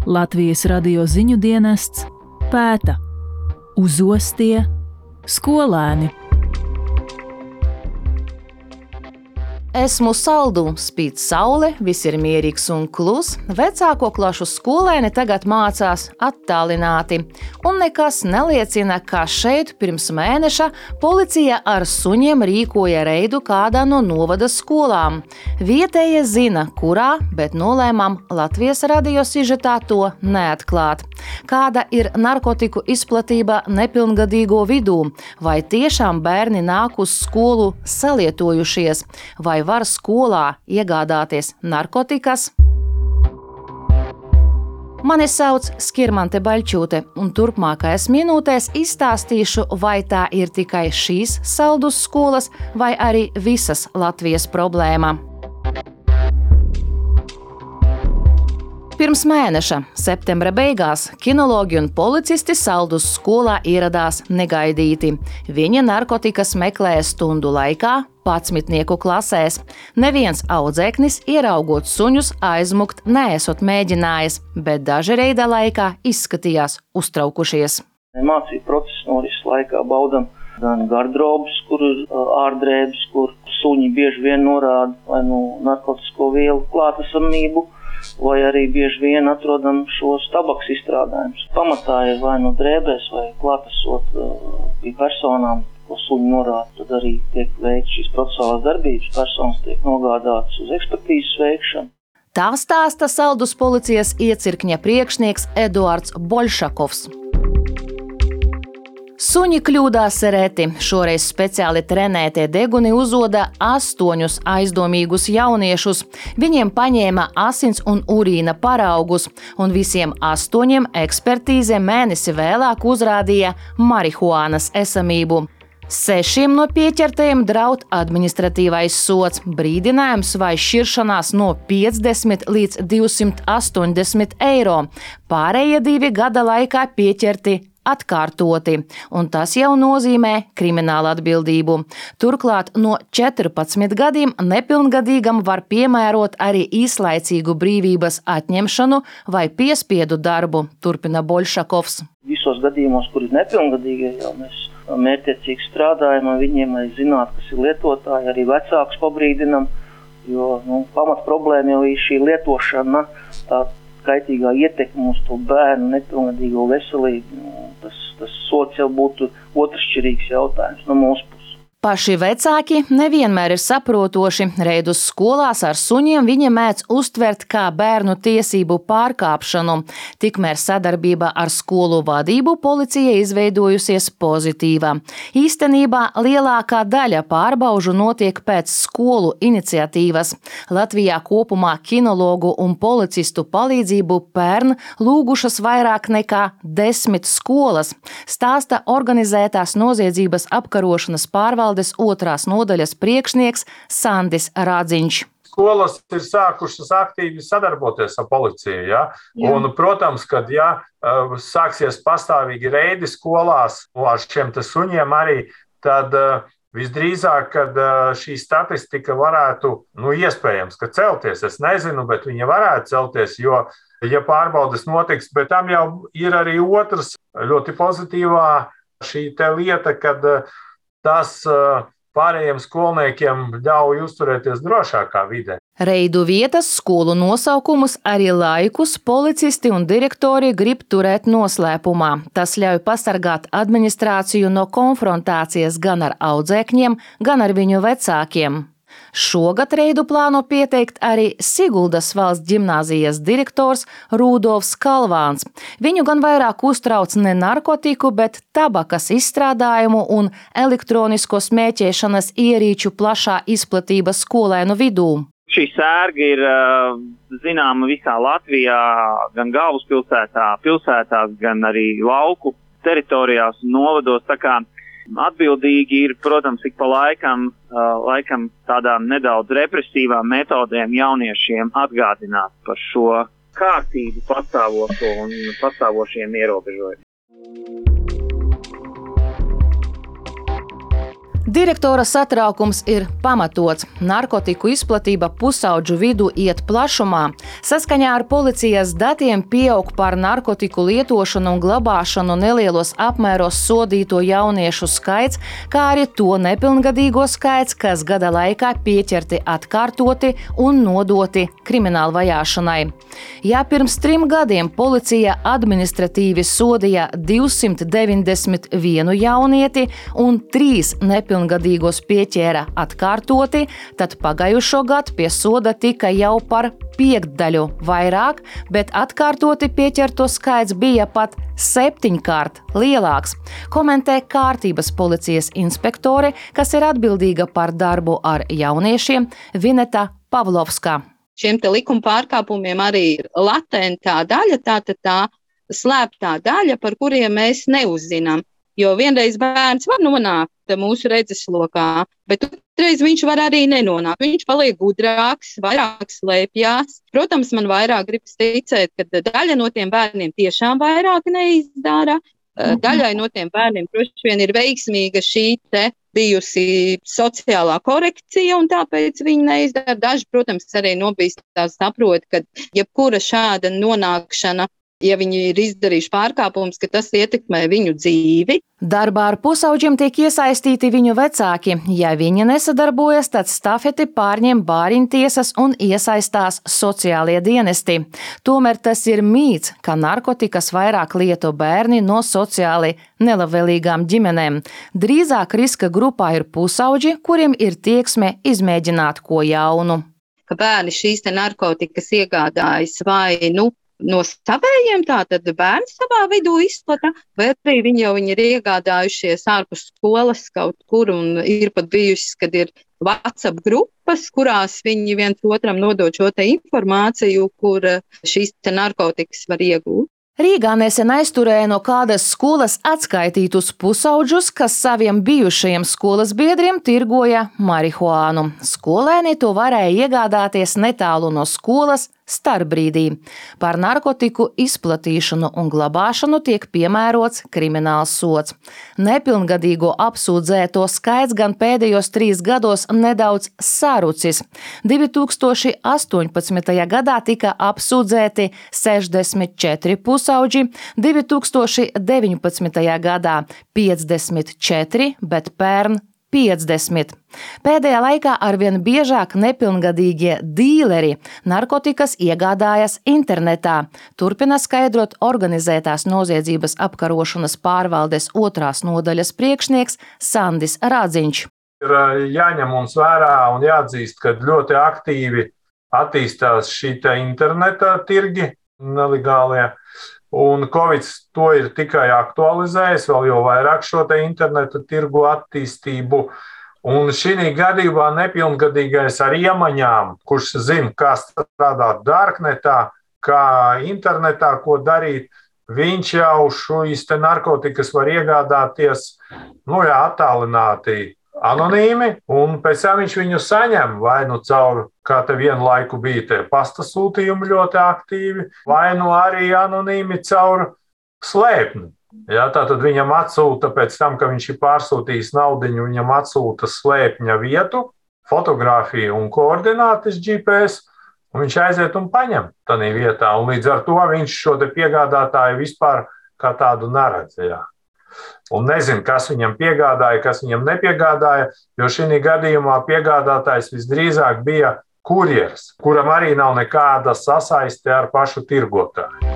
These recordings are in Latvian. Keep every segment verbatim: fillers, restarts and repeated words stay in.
Latvijas radio ziņu dienests pēta. Uzostie skolēni. Esmu saldu, spīd saule, viss ir mierīgs un klus, vecāko klašu skolēni tagad mācās attālināti. Un nekas neliecina, ka šeit pirms mēneša policija ar suņiem rīkoja reidu kādā no novada skolām. Vietējie zina, kurā, bet nolēmām Latvijas radio sižetā to neatklāt. Kāda ir narkotiku izplatība nepilngadīgo vidū? Vai tiešām bērni nāk uz skolu salietojušies? Vai var skolā iegādāties narkotikas? Mani sauc Skirmante Baļķūte, un turpmākajās minūtēs izstāstīšu, vai tā ir tikai šīs Saldus skolas, vai arī visas Latvijas problēma. Pirms mēneša, septembra beigās, kinologi un policisti Saldus skolā ieradās negaidīti. Viņi narkotikas meklēja stundu laikā, padsmitnieku klasēs. Neviens audzēknis, ieraugot suņus, aizmukt neesot mēģinājis, bet daži reida laikā izskatījās uztraukušies. Mācību procesa norises laikā baudam gan gardrobus, kur ir ārdrēbes, kur suņi bieži vien norāda vai nu narkotisko vielu klātesamību, vai arī bieži vien atrodam šos tabaks izstrādājumus. Pamatā ir vai nu drēbēs, vai klātesot pie personām, ko suņi norāda, tad arī tiek veikts šīs procesuālās darbības, personas tiek nogādātas uz ekspertīzes veikšanu. Tā stāsta Saldus policijas iecirkņa priekšnieks Eduards Boļšakovs. Suņi kļūdās reti. Šoreiz speciāli trenētie deguni uzoda astoņus aizdomīgus jauniešus. Viņiem paņēma asins un urīna paraugus, un visiem astoņiem ekspertīze mēnesi vēlāk uzrādīja marihuānas esamību. Sešiem no pieķertajiem draud administratīvais sods, brīdinājums vai šķiršanās no piecdesmit līdz divsimt astoņdesmit eiro. Pārējie divi gada laikā pieķerti atkārtoti, un tas jau nozīmē kriminālu atbildību. Turklāt no četrpadsmit gadiem nepilngadīgam var piemērot arī īslaicīgu brīvības atņemšanu vai piespiedu darbu, turpina Boļšakovs. Visos gadījumos, kur ir nepilngadīgie, jau mēs mērķiecīgi strādājam ar viņiem, lai zinātu, kas ir lietotāji, arī vecākus pabrīdinam, jo nu, pamat problēma jau ir šī lietošana, tā kaitīgā ietekme uz to bērnu nepilngadīgo veselību. Tas, tas sots jau būtu otršķirīgs jautājums no mūsu puses. Paši vecāki nevienmēr ir saprotoši. Reidus skolās ar suņiem viņi mēdz uztvert kā bērnu tiesību pārkāpšanu. Tikmēr sadarbība ar skolu vadību policija izveidojusies pozitīvā. Īstenībā lielākā daļa pārbaužu notiek pēc skolu iniciatīvas. Latvijā kopumā kinologu un policistu palīdzību pērn lūgušas vairāk nekā desmit skolas, stāsta organizētās noziedzības apkarošanas pārvaldes otrās nodaļas priekšnieks Sandis Rādziņš. Skolas ir sākušas aktīvi sadarboties ar policiju, ja? Jā. Un, protams, kad ja, sāksies pastāvīgi reidi skolās ar šiem te suņiem arī, tad visdrīzāk, kad šī statistika varētu, nu, iespējams, ka celties, es nezinu, bet viņa varētu celties, jo, ja pārbaudes notiks, bet tam jau ir arī otrs ļoti pozitīvā šī te lieta, kad tas pārējiem skolniekiem ļauj uzturēties drošākā vidē. Reidu vietas, skolu nosaukumus, arī laikus policisti un direktori grib turēt noslēpumā. Tas ļauj pasargāt administrāciju no konfrontācijas gan ar audzēkņiem, gan ar viņu vecākiem. Šogad reidu plāno pieteikt arī Siguldas valsts ģimnāzijas direktors Rudolfs Kalvāns. Viņu gan vairāk uztrauc ne narkotiku, bet tabakas izstrādājumu un elektronisko smēķēšanas ierīču plašā izplatība skolēnu vidū. Šī sērga ir zināma visā Latvijā, gan galvaspilsētā, pilsētās, gan arī lauku teritorijās un novados. Tā kā atbildīgi ir, protams, ik pa laikam, laikam tādām nedaudz represīvām metodēm jauniešiem atgādināt par šo kārtību pastāvošo un pastāvošiem ierobežojumiem. Direktora satraukums ir pamatots. Narkotiku izplatība pusaudžu vidū iet plašumā. Saskaņā ar policijas datiem pieaug par narkotiku lietošanu un glabāšanu nelielos apmēros sodīto jauniešu skaits, kā arī to nepilngadīgo skaits, kas gada laikā pieķerti atkārtoti un nodoti krimināla vajāšanai. Ja pirms trim gadiem policija administratīvi sodīja divsimt deviņdesmit vienu jaunieti un trīs nepilngadīgos pieķēra atkārtoti, tad pagājušo gadu pie soda tika jau par piekdaļu vairāk, bet atkārtoti pieķerto skaits bija pat septiņkārt lielāks, komentē kārtības policijas inspektore, kas ir atbildīga par darbu ar jauniešiem, Vineta Pavlovska. Šiem te likuma pārkāpumiem arī ir latentā daļa, tātad tā slēptā daļa, par kuriem mēs neuzzinām. Jo vienreiz bērns var nonākt mūsu redzeslokā, bet otrreiz viņš var arī nenonākt. Viņš paliek gudrāks, vairāk slēpjās. Protams, man vairāk gribas ticēt, ka daļa no tiem bērniem tiešām vairāk neizdara. Daļai no tiem bērniem, droši vien, ir veiksmīga šī te bijusi sociālā korekcija, un tāpēc viņi neizdara. Daži, protams, arī nobīstās saprot, ka jebkura šāda nonākšana, ja viņi ir izdarījuši pārkāpumus, ka tas ietekmē viņu dzīvi. Darbā ar pusauģiem tiek iesaistīti viņu vecāki. Ja viņi nesadarbojas, tad stafeti pārņem bāriņtiesas un iesaistās sociālie dienesti. Tomēr tas ir mīts, ka narkotikas vairāk lieto bērni no sociāli nelabvēlīgām ģimenēm. Drīzāk riska grupā ir pusauģi, kuriem ir tieksme izmēģināt ko jaunu. Ka bērni šīs te narkotikas iegādājas vai nu no savējiem, tātad bērni savā vidū izplata, vai arī viņi jau viņi ir iegādājušies ārpus skolas kaut kur, un ir pat bijušas, kad ir WhatsApp grupas, kurās viņi viens otram nodod šo te informāciju, kur šīs te narkotikas var iegūt. Rīgā nesen aizturēja no kādas skolas atskaitītus pusauģus, kas saviem bijušajiem skolas biedriem tirgoja marihuānu. Skolēni to varēja iegādāties netālu no skolas starpbrīdī. Par narkotiku izplatīšanu un glabāšanu tiek piemērots krimināls sods. Nepilngadīgo apsūdzēto skaits gan pēdējos trīs gados nedaudz sarucis. divi tūkstoši astoņpadsmitajā gadā tika apsūdzēti sešdesmit četri pusauģi, divi tūkstoši deviņpadsmitajā gadā piecdesmit četri, bet pērn piecdesmit. Pēdējā laikā arvien biežāk nepilngadīgie dīleri narkotikas iegādājas internetā, turpina skaidrot organizētās noziedzības apkarošanas pārvaldes otrās nodaļas priekšnieks Sandis Rādziņš. Ir jāņem mums vērā un jāatzīst, ka ļoti aktīvi attīstās šī te interneta tirgi nelegālie. Un Covid to ir tikai aktualizējis, vēl jau vairāk šo te interneta tirgu attīstību. Un šī gadījumā nepilngadīgais ar iemaņām, kurš zina, kā strādāt darknetā, kā internetā, ko darīt, viņš jau šīs te narkotikas var iegādāties, nu jā, attālināti, anonīmi, un pēc tam viņš viņu saņem vai nu caur, kā te vienu laiku bija te pasta sūtījumi ļoti aktīvi, vai nu arī anonīmi caur slēpni. Ja, tātad viņam atsūta pēc tam, ka viņš ir pārsūtījis naudiņu, viņam atsūta slēpņa vietu, fotografiju un koordinātes G P S, un viņš aiziet un paņem tādā vietā, un līdz ar to viņš šo te piegādātāju vispār kā tādu neredz. Ja. Un nezinu, kas viņam piegādāja, kas viņam nepiegādāja, jo šī gadījumā piegādātājs visdrīzāk bija kurjers, kuram arī nav nekāda sasaiste ar pašu tirgotāju.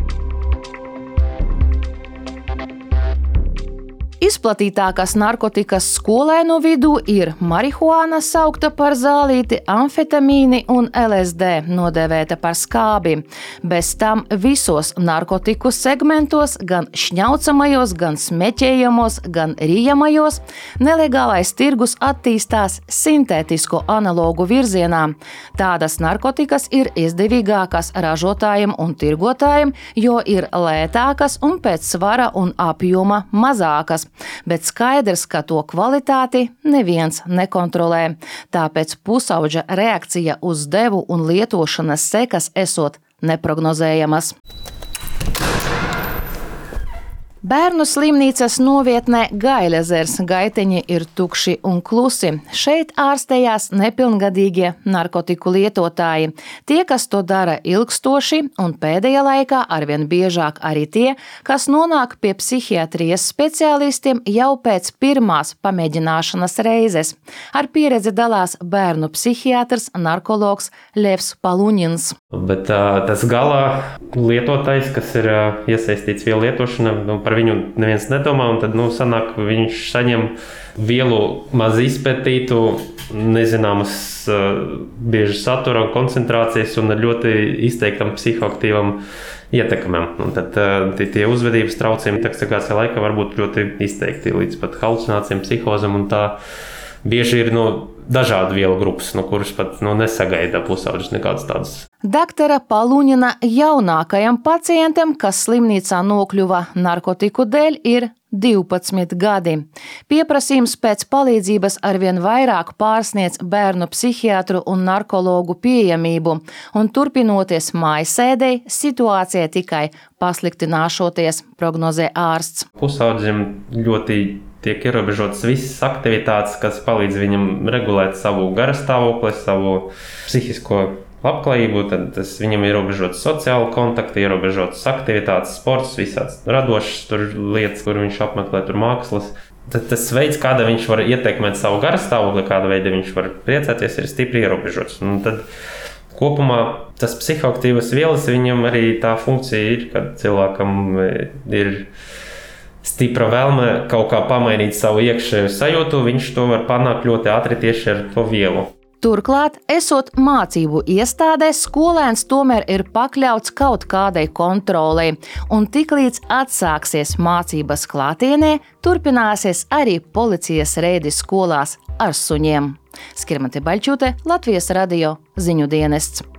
Izplatītākās narkotikas skolēnu vidū ir marihuāna, saukta par zālīti, amfetamīni un L S D, nodēvēta par skābi. Bez tam visos narkotiku segmentos, gan šņaucamajos, gan smeķējamos, gan rījamajos, nelegālais tirgus attīstās sintētisko analogu virzienā. Tādas narkotikas ir izdevīgākas ražotājiem un tirgotājiem, jo ir lētākas un pēc svara un apjoma mazākas. Bet skaidrs, ka to kvalitāti neviens nekontrolē. Tāpēc pusauģa reakcija uz devu un lietošanas sekas esot neprognozējamas. Bērnu slimnīcas novietnē Gailezers gaiteņi ir tukši un klusi. Šeit ārstējās nepilngadīgie narkotiku lietotāji. Tie, kas to dara ilgstoši, un pēdējā laikā arvien biežāk arī tie, kas nonāk pie psihiatrijas speciālistiem jau pēc pirmās pamēģināšanas reizes. Ar pieredzi dalās bērnu psihiatrs, narkologs Levs Paluņins. Bet uh, tas galā lietotājs, kas ir uh, iesaistīts vielu lietošanā, nu, par viņu neviens nedomā, un tad, nu, sanāk, viņš saņem vielu maz izpētītu, nezināmas uh, bieži satura un koncentrācijas un ar ļoti izteiktam psihoaktīvam ietekmēm. Un tad uh, tie uzvedības traucējumi intoxikācijā laikā var būt ļoti izteikti līdz pat halucinācijām, psihozam, un tā bieži ir, nu, dažādu vielu grupas, no kuras pat nu, nesagaida pusauģis nekādas tādas. Daktara Paluņina jaunākajam pacientam, kas slimnīcā nokļuva narkotiku dēļ, ir divpadsmit gadi. Pieprasījums pēc palīdzības arvien vairāk pārsniedz bērnu psihiatru un narkologu pieejamību, un turpinoties mājasēdei, situācija tikai pasliktināšoties, prognozē ārsts. Pusauģim ļoti tiek ierobežotas visas aktivitātes, kas palīdz viņam regulēt savu garastāvokli, savu psihisko labklājību, tad tas viņam ir ierobežots sociāli kontakti, ierobežotas aktivitātes, sports, visāds radošas tur lietas, kur viņš apmeklē tur mākslas. Tad tas veids, kādā viņš var ietekmēt savu garastāvokli, kāda veida viņš var priecāties, ir stipri ierobežots. Un tad kopumā tas psihoaktīvas vielas, viņam arī tā funkcija ir, kad cilvēkam ir stipra vēlme kaut kā pamainīt savu iekšējo sajūtu, viņš to var panākt ļoti ātri tieši ar to vielu. Turklāt, esot mācību iestādē, skolēns tomēr ir pakļauts kaut kādai kontrolei, un tiklīdz atsāksies mācības klātienē, turpināsies arī policijas reidi skolās ar suņiem. Skirmante Baļķute, Latvijas radio ziņu dienests.